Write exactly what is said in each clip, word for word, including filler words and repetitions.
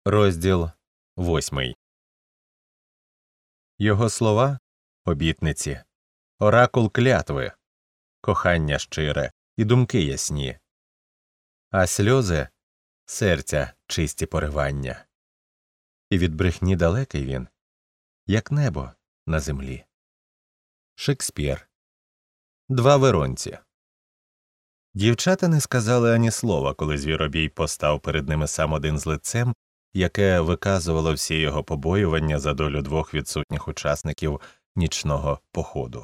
Розділ восьмий. Його слова – обітниці, оракул клятви, кохання щире і думки ясні, а сльози – серця чисті поривання. І від брехні далекий він, як небо на землі. Шекспір. Два веронці. Дівчата не сказали ані слова, коли Звіробій постав перед ними сам один з лицем, яке виказувало всі його побоювання за долю двох відсутніх учасників нічного походу.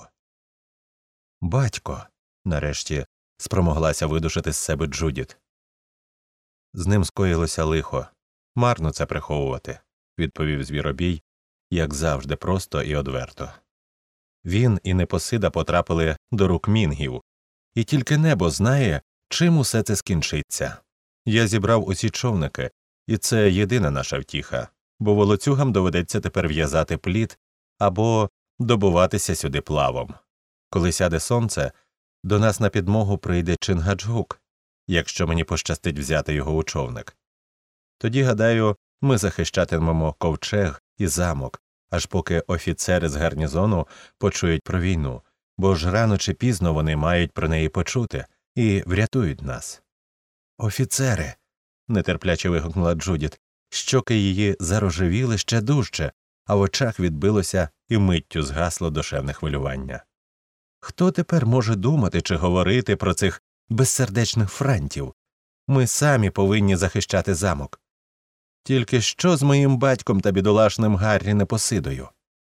«Батько», – нарешті спромоглася видушити з себе Джудіт. «З ним скоїлося лихо. Марно це приховувати», – відповів Звіробій, як завжди просто і одверто. Він і Непосида потрапили до рук мінгів, і тільки небо знає, чим усе це скінчиться. Я зібрав усі човники, і це єдина наша втіха, бо волоцюгам доведеться тепер в'язати плід або добуватися сюди плавом. Коли сяде сонце, до нас на підмогу прийде Чингаджгук, якщо мені пощастить взяти його у човник. Тоді, гадаю, ми захищатимемо ковчег і замок, аж поки офіцери з гарнізону почують про війну, бо ж рано чи пізно вони мають про неї почути і врятують нас. «Офіцери!» – нетерпляче вигукнула Джудіт. Щоки її зарожевіли ще дужче, а в очах відбилося і миттю згасло душевне хвилювання. Хто тепер може думати чи говорити про цих безсердечних франтів? Ми самі повинні захищати замок. Тільки що з моїм батьком та бідолашним Гаррі Непосидою?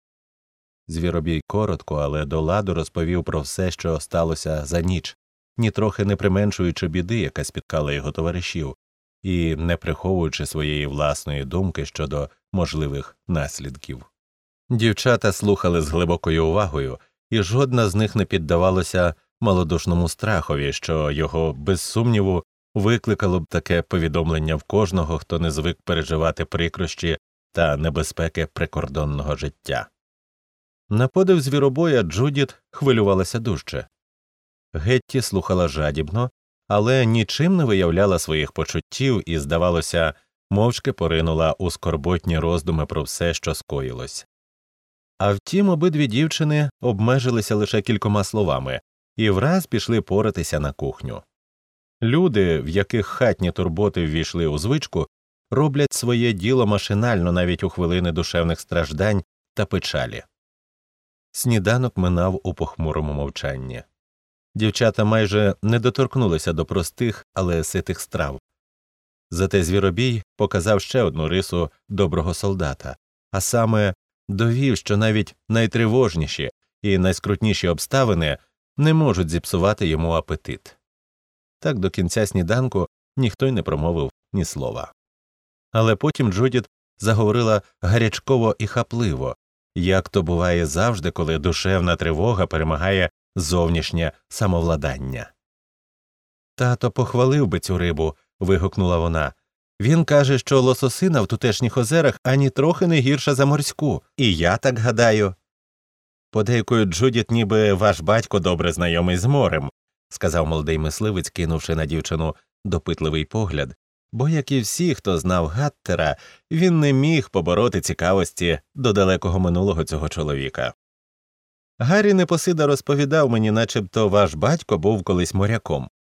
Звіробій коротко, але до ладу розповів про все, що сталося за ніч, нітрохи не применшуючи біди, яка спіткала його товаришів, і не приховуючи своєї власної думки щодо можливих наслідків. Дівчата слухали з глибокою увагою, і жодна з них не піддавалася малодушному страхові, що його, без сумніву, викликало б таке повідомлення в кожного, хто не звик переживати прикрощі та небезпеки прикордонного життя. На подив Звіробоя Джудіт хвилювалася дужче. Гетті слухала жадібно, але нічим не виявляла своїх почуттів і, здавалося, мовчки поринула у скорботні роздуми про все, що скоїлось. А втім, обидві дівчини обмежилися лише кількома словами і враз пішли поратися на кухню. Люди, в яких хатні турботи ввійшли у звичку, роблять своє діло машинально навіть у хвилини душевних страждань та печалі. Сніданок минав у похмурому мовчанні. Дівчата майже не доторкнулися до простих, але ситих страв. Зате Звіробій показав ще одну рису доброго солдата, а саме довів, що навіть найтривожніші і найскрутніші обставини не можуть зіпсувати йому апетит. Так до кінця сніданку ніхто й не промовив ні слова. Але потім Джудіт заговорила гарячково і хапливо, як то буває завжди, коли душевна тривога перемагає зовнішнє самовладання. «Тато похвалив би цю рибу», – вигукнула вона. «Він каже, що лососина в тутешніх озерах ані трохи не гірша за морську. І я так гадаю». «Подейкують, Джудіт, ніби ваш батько добре знайомий з морем», – сказав молодий мисливець, кинувши на дівчину допитливий погляд, бо, як і всі, хто знав Гаттера, він не міг побороти цікавості до далекого минулого цього чоловіка. «Гаррі Непосида розповідав мені, начебто ваш батько був колись моряком».